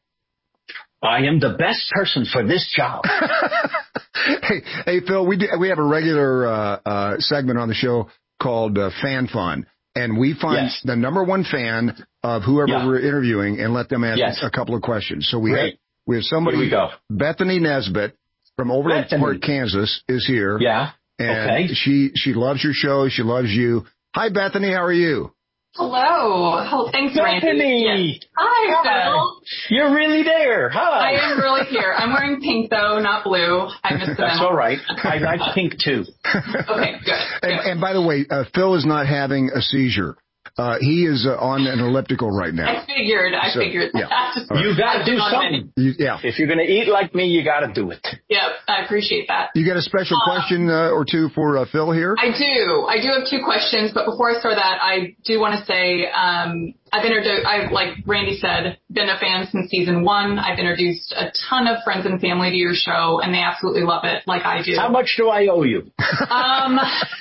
I am the best person for this job. hey, hey, Phil, we do, we have a regular, uh, uh, segment on the show called uh, Fan Fun, and we find yes. the number one fan of whoever yeah. we're interviewing and let them ask yes. a couple of questions. So we Great. have we have somebody, here we go. Bethany Nesbitt from Overland Park, Kansas, is here. Yeah. And okay. she she loves your show. She loves you. Hi, Bethany. How are you? Hello. Oh, thanks, Bethany. Randy. Yes. Hi, Phil. You're really there. Hi. I am really here. I'm wearing pink, though, not blue. I missed the That's all right. I like pink, too. Okay, good. And, good. and by the way, uh, Phil is not having a seizure. Uh, he is uh, on an elliptical right now. I figured. I so, figured yeah. that. Right. You got to do something. You, yeah. If you're going to eat like me, you got to do it. Yep, I appreciate that. You got a special um, question uh, or two for uh, Phil here? I do. I do have two questions, but before I start that, I do want to say um, I've introduced, I've, like Randy said, been a fan since season one. I've introduced a ton of friends and family to your show, and they absolutely love it, like I do. How much do I owe you? Um...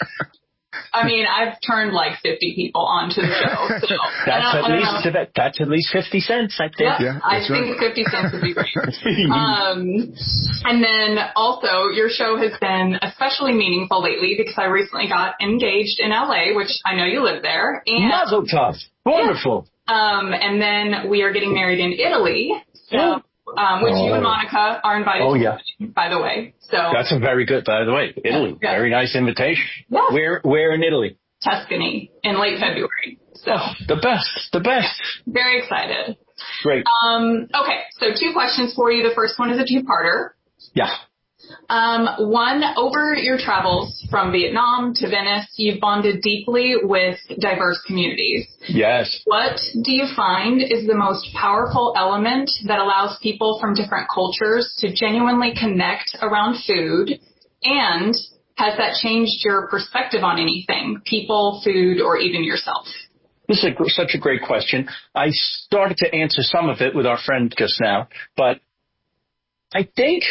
I mean, I've turned like fifty people onto the show. So that's, at least, that, that's at least fifty cents, I think. Yep, yeah, I right. think fifty cents would be great. um, and then also, your show has been especially meaningful lately because I recently got engaged in L A, which I know you live there. And, Mazel tov. Wonderful. Yeah. Um, and then we are getting married in Italy. So. Um, which oh. you and Monica are invited oh, to, yeah. by the way. So that's a very good, by the way, Italy. Yeah. Very nice invitation. Yeah. Where, where in Italy? Tuscany in late February. So oh, the best, the best. Very excited. Great. Um, okay, so two questions for you. The first one is a two-parter. Yeah. Um, one, over your travels from Vietnam to Venice, you've bonded deeply with diverse communities. Yes. What do you find is the most powerful element that allows people from different cultures to genuinely connect around food? And has that changed your perspective on anything, people, food, or even yourself? This is a, such a great question. I started to answer some of it with our friend just now, but I think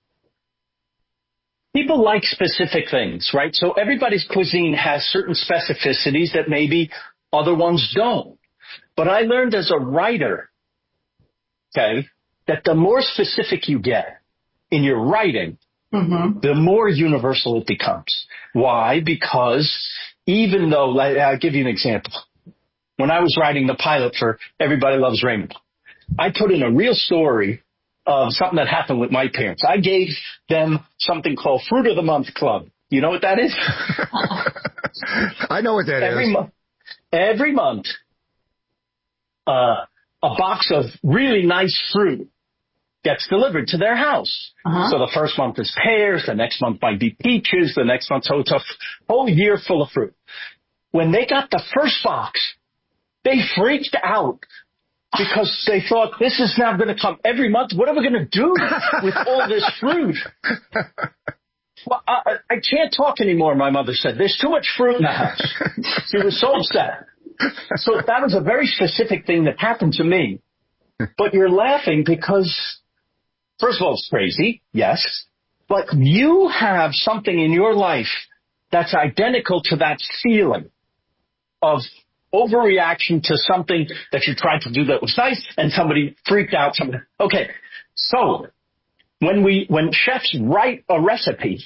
people like specific things, right? So everybody's cuisine has certain specificities that maybe other ones don't. But I learned as a writer, okay, that the more specific you get in your writing, mm-hmm. the more universal it becomes. Why? Because even though, like, I'll give you an example. When I was writing the pilot for Everybody Loves Raymond, I put in a real story of something that happened with my parents. I gave them something called Fruit of the Month Club. You know what that is? I know what that every is. Mo- every month, uh, a box of really nice fruit gets delivered to their house. Uh-huh. So the first month is pears, the next month might be peaches, the next month, so it's a whole year full of fruit. When they got the first box, they freaked out because they thought, this is now going to come every month. What are we going to do with all this fruit? Well, I, I can't talk anymore, my mother said. There's too much fruit in the house. She was so upset. So that was a very specific thing that happened to me. But you're laughing because, first of all, it's crazy, yes. But you have something in your life that's identical to that feeling of overreaction to something that you tried to do that was nice and somebody freaked out. Somebody, okay, so when we when chefs write a recipe,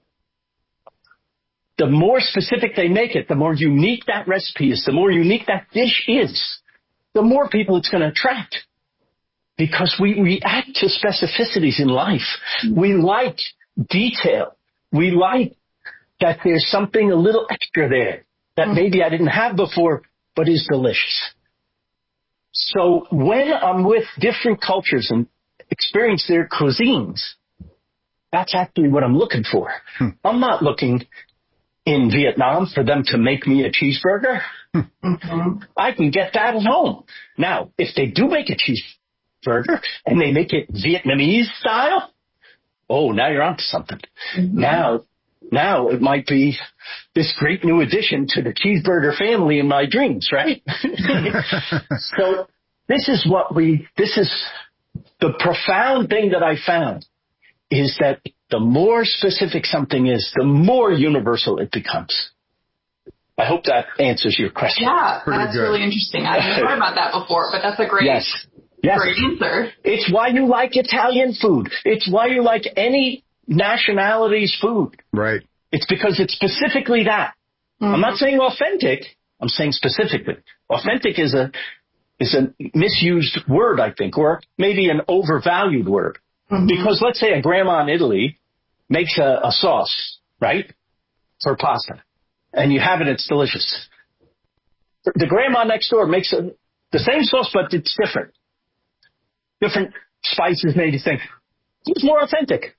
the more specific they make it, the more unique that recipe is, the more unique that dish is, the more people it's going to attract. Because we react to specificities in life. We like detail. We like that there's something a little extra there that maybe I didn't have before, but is delicious. So when I'm with different cultures and experience their cuisines, that's actually what I'm looking for. Hmm. I'm not looking in Vietnam for them to make me a cheeseburger. Mm-hmm. I can get that at home. Now, if they do make a cheeseburger and they make it Vietnamese style, oh, now you're onto something. Mm-hmm. Now, now it might be this great new addition to the cheeseburger family in my dreams, right? So this is what we, this is the profound thing that I found is that the more specific something is, the more universal it becomes. I hope that answers your question. Yeah, Pretty that's good. really interesting. I hadn't thought about that before, but that's a great, yes. Yes. great answer. It's why you like Italian food. It's why you like any nationality's food. Right. It's because it's specifically that. Mm-hmm. I'm not saying authentic. I'm saying specifically. Authentic is a is a misused word, I think, or maybe an overvalued word. Mm-hmm. Because let's say a grandma in Italy makes a, a sauce, right, for pasta, and you have it, it's delicious. The grandma next door makes a, the same sauce, but it's different. Different spices made you think, it's more authentic.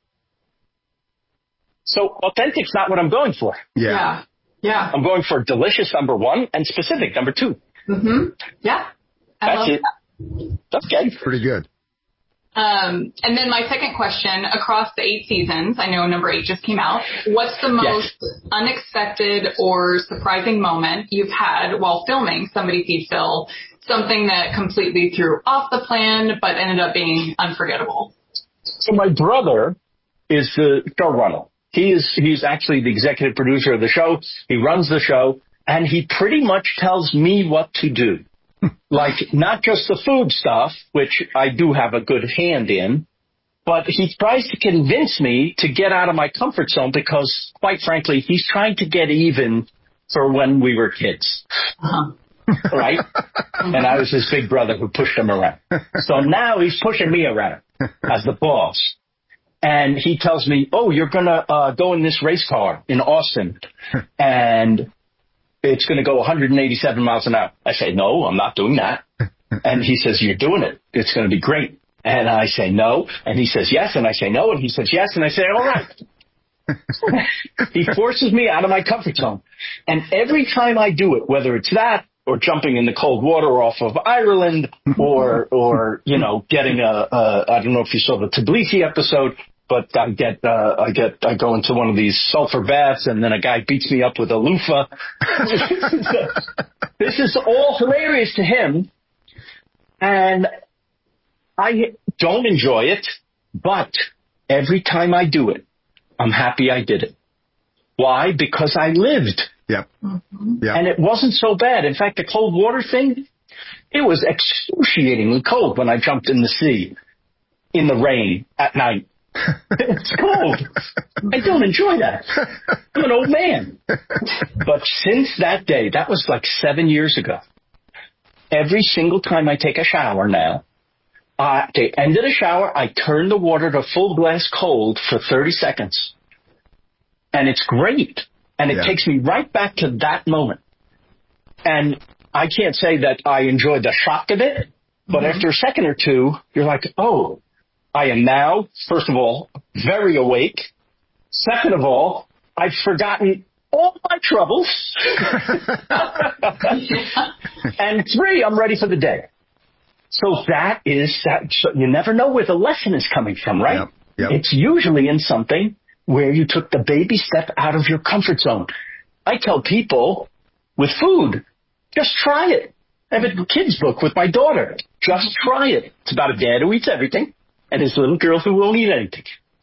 So authentic's not what I'm going for. Yeah. Yeah. yeah. I'm going for delicious, number one, and specific, number two. Mm-hmm. Yeah. I That's love it. That. That's good. Pretty good. Um, and then my second question, across the eight seasons, I know number eight just came out, what's the most yes. unexpected or surprising moment you've had while filming Somebody Feed Phil? Something that completely threw off the plan but ended up being unforgettable. So my brother is the showrunner. He is, he's actually the executive producer of the show. He runs the show, and he pretty much tells me what to do. Like, not just the food stuff, which I do have a good hand in, but he tries to convince me to get out of my comfort zone because, quite frankly, he's trying to get even for when we were kids. Uh-huh. Right? And I was his big brother who pushed him around. So now he's pushing me around as the boss. And he tells me, oh, you're going to uh, go in this race car in Austin, and it's going to go one hundred eighty-seven miles an hour. I say, no, I'm not doing that. And he says, you're doing it. It's going to be great. And I say, no. And he says, yes. And I say, no. And he says, yes. And I say, all right. He forces me out of my comfort zone. And every time I do it, whether it's that or jumping in the cold water off of Ireland or, or you know, getting a, a I don't know if you saw the Tbilisi episode, but I get, uh, I get, I go into one of these sulfur baths and then a guy beats me up with a loofah. This is all hilarious to him. And I don't enjoy it, but every time I do it, I'm happy I did it. Why? Because I lived. Yep. Mm-hmm. Yep. And it wasn't so bad. In fact, the cold water thing, it was excruciatingly cold when I jumped in the sea in the rain at night. It's cold. I don't enjoy that. I'm an old man. But since that day, that was like seven years ago, every single time I take a shower now, uh, at the end of the shower, I turn the water to full blast cold for thirty seconds. And it's great. And it yeah. takes me right back to that moment. And I can't say that I enjoy the shock of it, But mm-hmm. after a second or two, you're like, oh, I am now, first of all, very awake. Second of all, I've forgotten all my troubles. And three, I'm ready for the day. So that is, that. So you never know where the lesson is coming from, right? Yep, yep. It's usually in something where you took the baby step out of your comfort zone. I tell people with food, just try it. I have a kid's book with my daughter. Just try it. It's about a dad who eats everything and his little girl who won't eat anything.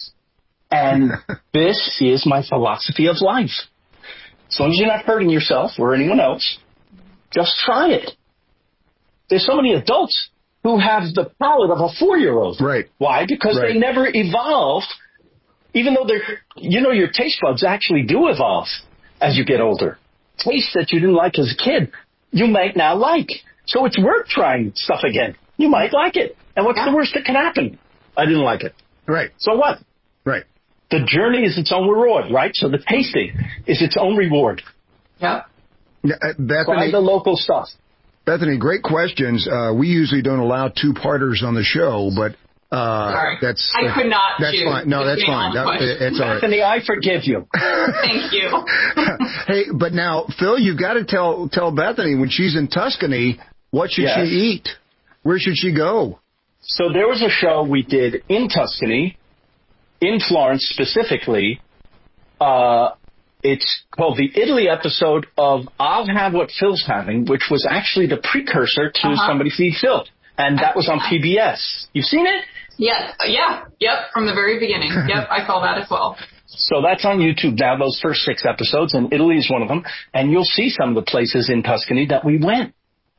And this is my philosophy of life. As long as you're not hurting yourself or anyone else, just try it. There's so many adults who have the palate of a four-year-old. Right. Why? Because right. they never evolved, even though they're, you know, your taste buds actually do evolve as you get older. Taste that you didn't like as a kid, you might now like. So it's worth trying stuff again. You might like it. And what's yeah. the worst that can happen? I didn't like it. Right. So what? Right. The journey is its own reward, right? So the tasting is its own reward. Yeah. yeah uh, Bethany, Try the local stuff. Bethany, great questions. Uh, we usually don't allow two-parters on the show, but uh, Sorry. that's I could not. That's choose fine. No, that's fine. That, it's all right. Bethany, I forgive you. Thank you. Hey, but now, Phil, you've got to tell tell Bethany when she's in Tuscany, what should yes. she eat? Where should she go? So there was a show we did in Tuscany, in Florence specifically. Uh, it's called the Italy episode of I'll Have What Phil's Having, which was actually the precursor to uh-huh. Somebody Feed Phil. And that was on P B S. You've seen it? Yes. Yeah. Yep. From the very beginning. Yep. I saw that as well. So that's on YouTube now, those first six episodes, and Italy is one of them. And you'll see some of the places in Tuscany that we went.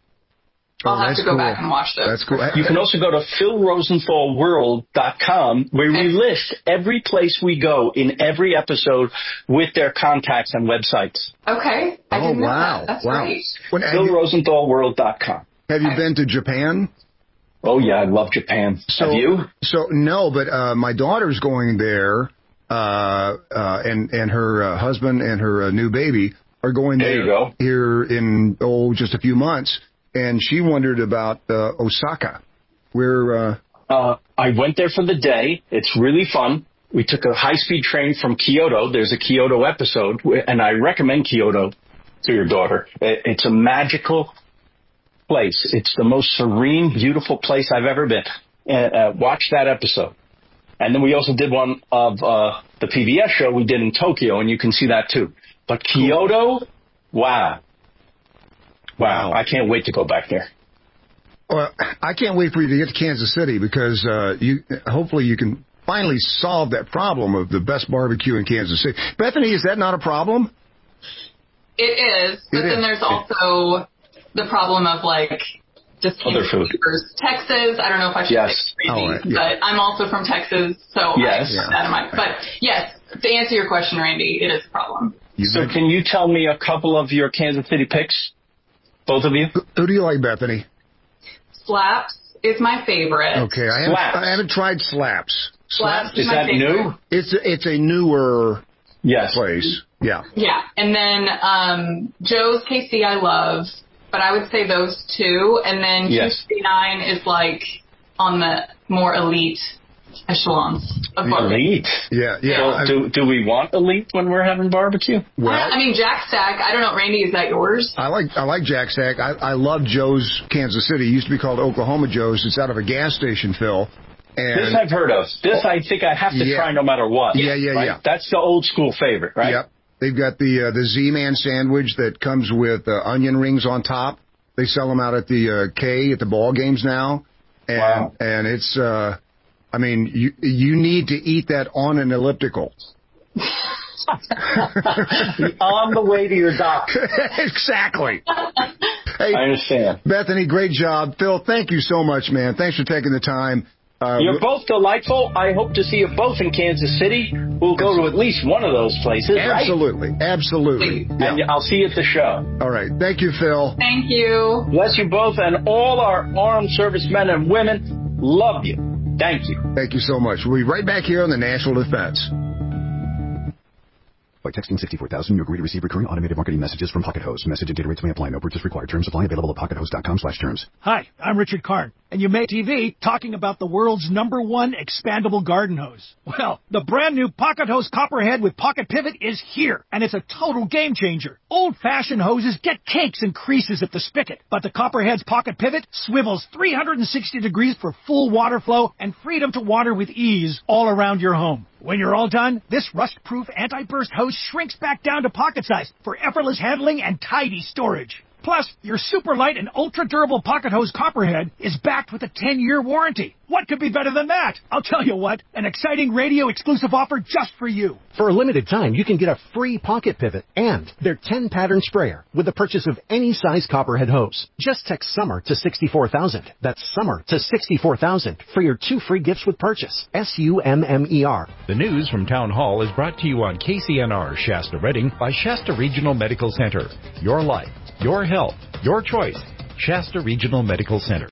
I'll oh, have to go cool. back and watch those. That's cool. You can also go to phil rosenthal world dot com where okay. we list every place we go in every episode with their contacts and websites. Okay. I oh, didn't know wow. that. That's wow. great. phil rosenthal world dot com. Have you been to Japan? Oh, yeah. I love Japan. So, Have you? So, no, but uh, my daughter's going there, uh, uh, and, and her uh, husband and her uh, new baby are going there, there you go. here in, oh, just a few months. And she wondered about uh, Osaka, where... Uh... Uh, I went there for the day. It's really fun. We took a high-speed train from Kyoto. There's a Kyoto episode, and I recommend Kyoto to your daughter. It's a magical place. It's the most serene, beautiful place I've ever been. Uh, watch that episode. And then we also did one of uh, the P B S show we did in Tokyo, and you can see that too. But Kyoto, wow. Wow, I can't wait to go back there. Well, I can't wait for you to get to Kansas City because uh, you hopefully you can finally solve that problem of the best barbecue in Kansas City. Bethany, is that not a problem? It is, but it then is. there's also the problem of like just other food. Texas. I don't know if I should yes. say crazy, oh, right. yeah. but I'm also from Texas, so yes. I have that in mind. But yes, to answer your question, Randy, it is a problem. You so can you tell me a couple of your Kansas City picks? Both of you? Who, who do you like, Bethany? Slaps is my favorite. Okay, I haven't, I haven't tried Slaps. Slaps, Slaps is, is my that favorite. new? It's a, it's a newer yes. place. Yeah. Yeah, and then um, Joe's K C I love, but I would say those two, and then yes. Q fifty-nine is like on the more elite echelons of barbecue. Elite? Yeah, yeah. So I, do do we want elite when we're having barbecue? Well, I mean, Jack Stack, I don't know, Randy, is that yours? I like I like Jack Stack. I, I love Joe's Kansas City. It used to be called Oklahoma Joe's. It's out of a gas station, Phil. And this I've heard of. This I think I have to yeah. try no matter what. Yeah, yeah, right? yeah. That's the old school favorite, right? Yep. They've got the uh, the Z-Man sandwich that comes with uh, onion rings on top. They sell them out at the uh, K at the ball games now. And, wow. And it's... Uh, I mean, you you need to eat that on an elliptical. On the way to your doctor. Exactly. Hey, I understand. Bethany, great job. Phil, thank you so much, man. Thanks for taking the time. Uh, You're both delightful. I hope to see you both in Kansas City. We'll go to at least one of those places, Absolutely. right? Absolutely. And yeah. I'll see you at the show. All right. Thank you, Phil. Thank you. Bless you both, and all our armed servicemen and women love you. Thank you. Thank you so much. We'll be right back here on the National Defense. By texting sixty-four thousand, you agree to receive recurring automated marketing messages from Pocket Host. Message and data rates may apply. No purchase required. Terms apply. Available at pocket host dot com slash terms. Hi, I'm Richard Karn, and you make T V talking about the world's number one expandable garden hose. Well, the brand new Pocket Hose Copperhead with Pocket Pivot is here, and it's a total game changer. Old-fashioned hoses get cakes and creases at the spigot, but the Copperhead's Pocket Pivot swivels three hundred sixty degrees for full water flow and freedom to water with ease all around your home. When you're all done, this rust-proof anti-burst hose shrinks back down to pocket size for effortless handling and tidy storage. Plus, your super light and ultra-durable Pocket Hose Copperhead is backed with a ten-year warranty. What could be better than that? I'll tell you what, an exciting radio-exclusive offer just for you. For a limited time, you can get a free Pocket Pivot and their ten-pattern sprayer with the purchase of any size Copperhead hose. Just text SUMMER to sixty-four thousand. That's SUMMER to sixty-four thousand for your two free gifts with purchase. S U M M E R. The news from Town Hall is brought to you on K C N R Shasta Redding by Shasta Regional Medical Center. Your life, your health, your choice. Shasta Regional Medical Center.